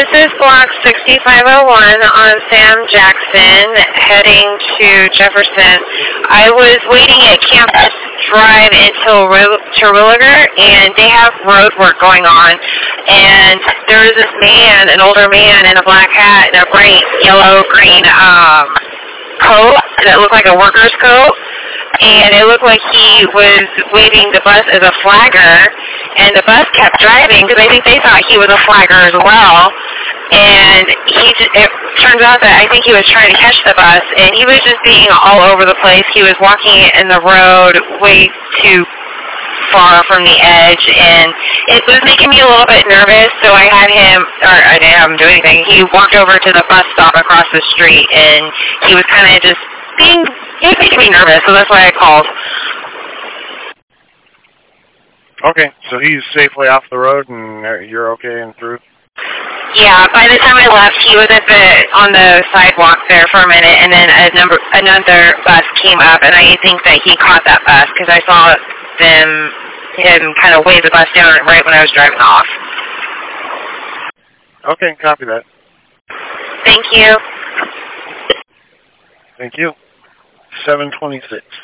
is Block 6501 on Sam Jackson, heading to Jefferson. I was waiting at Campus Drive until Terwilliger, and they have road work going on. And there was this man, an older man in a black hat and a bright yellow-green coat that looked like a worker's coat. And it looked like he was waving the bus as a flagger, and the bus kept driving because I think they thought he was a flagger as well. And it turns out that I think he was trying to catch the bus, and he was just being all over the place. He was walking in the road way too far from the edge, and it was making me a little bit nervous, so I had him, or I didn't have him do anything. He walked over to the bus stop across the street, and he was kind of just he was making me nervous, so that's why I called. Okay, so he's safely off the road, and you're okay and through? Yeah, by the time I left, he was on the sidewalk there for a minute, and then another bus came up, and I think that he caught that bus, because I saw him kind of wave the bus down right when I was driving off. Okay, copy that. Thank you. Thank you. 7:26.